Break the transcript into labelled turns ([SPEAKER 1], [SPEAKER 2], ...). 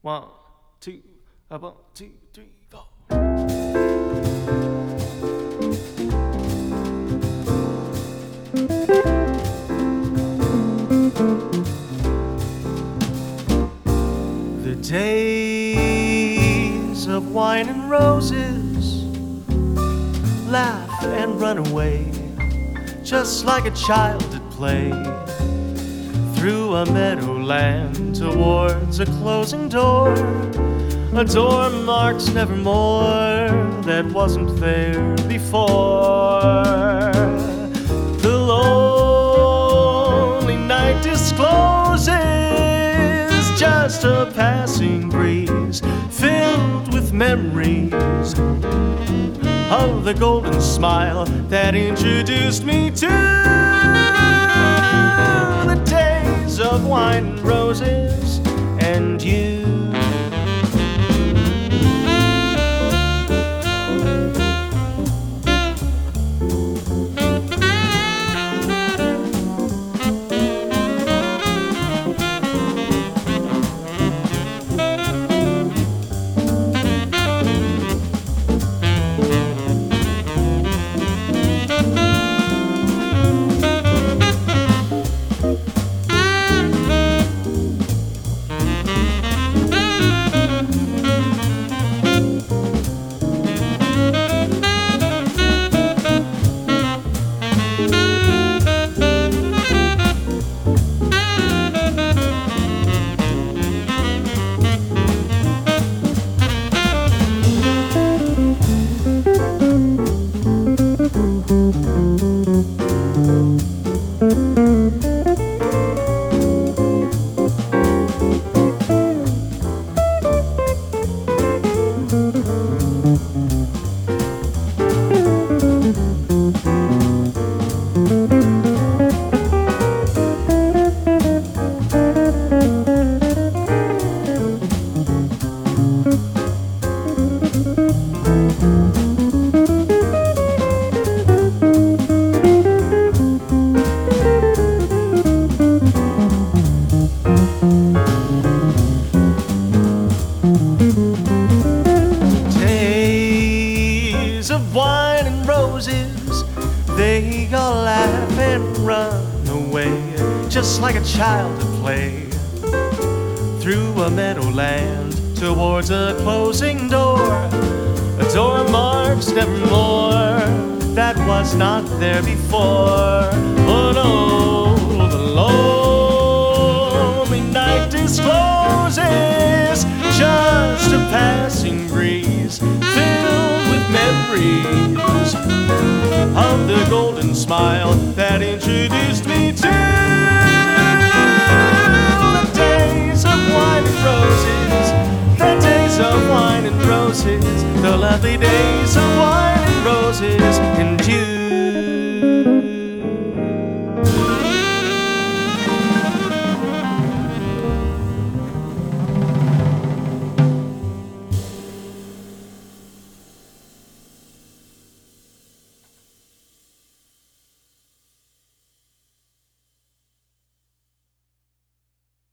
[SPEAKER 1] 1, 2, 1, 2, 3, 4. The days of wine and roses, laugh and run away, just like a child at play, through a meadowland towards a closing door, a door marked nevermore that wasn't there before. The lonely night discloses just a passing breeze filled with memories of the golden smile that introduced me to the days of wine and roses and you. Wine and roses, they all laugh and run away, just like a child at play, through a meadowland towards a closing door, a door marked nevermore that was not there before. Oh no, the lonely night discloses just a passing breeze filled with memories of the golden smile that introduced me to the days of wine and roses, the days of wine and roses, the lovely days of wine and roses.